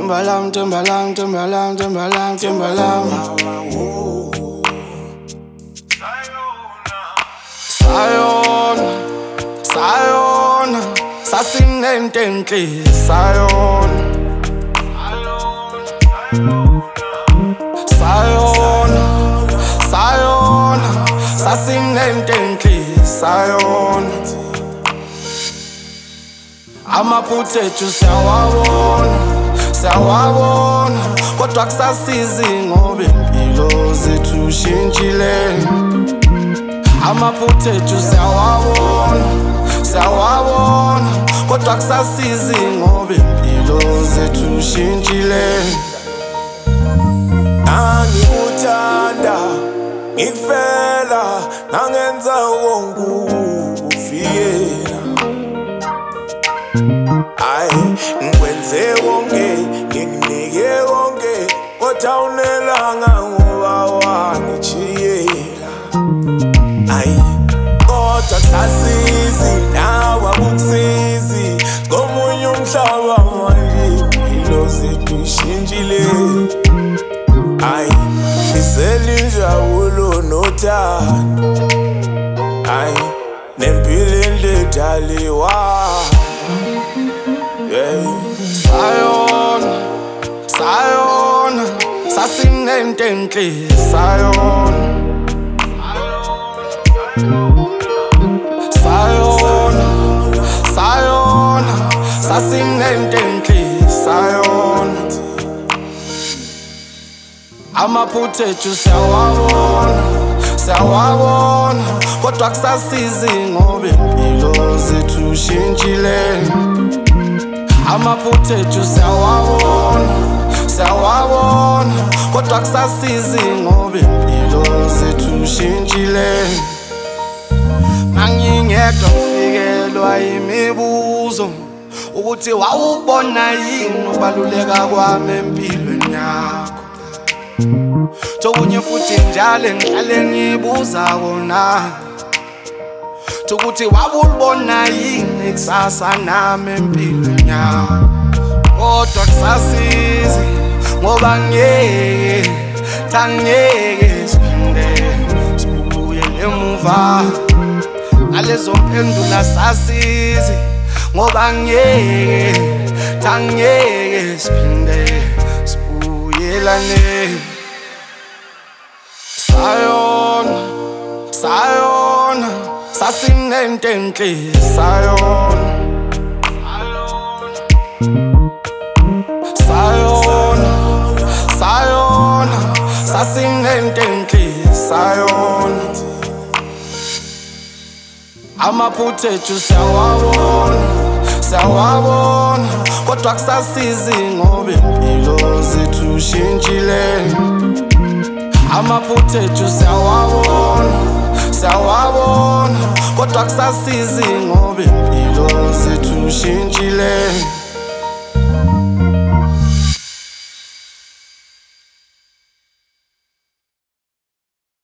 Timbaland, Timbaland, Timbaland, Timbaland, Timbaland. Sayona, Sayona, sasinentenhle Sayona, Sayona, Sayona, sasinentenhle Sayona. Amaphutha ethu siyawabona, siyawabona, kodwa kusasizi ngoba impilo zethu shintshile. Amaphutha ethu siyawabona, siyawabona, kodwa kusasizi ngoba impilo zethu shintshile. Ngikuthanda, ngikufela, nangenza wonke ukuvikela. Ngikwenze konke, ngikunike konke, kodwa awunelanga ngoba wangijiyela. Kodwa kusasizi, nawe akukusizi, ngomunye umhlaba manje impilo zethu shintshile. Fisela injabulo nothando, nempilo enhle edaliwa. Sayona, Sayona, sasinentenhle Sayona, Sayona, Sayona, sasinentenhle Sayona. Amaphutha ethu siyawabona, siyawabona, kodwa kusasizi ngoba impilo zethu shintshile. Amaphutha ethu siyawabona, siyawabona, kodwa kusasizi ngoba impilo zethu shintshile. Mangingedwa ngifikelwa imibuzo ukuthi wawubona yini ukubaluleka kwami empilweni yakho. Tokunye futhi njalo ngihlale ngibuza kona ukuthi wabulibona yini kusasa nami empilweni yakho. Kodwa kusasizi ngoba ngeke sibuyele emuva ngalezo mphendula sasizi ngoba ngeke sibuyelane. Sayona, Sayona, sasinentenhle Sayona, Sayona, Sayona, sasinentenhle Sayona. Amaphutha ethu siyawabona, siyawabona, kodwa kusasizi ngoba impilo zethu shintshile. Amaphutha ethu siyawabona, siyawabona, kodwa kusasizi ngoba impilo zethu shintshile.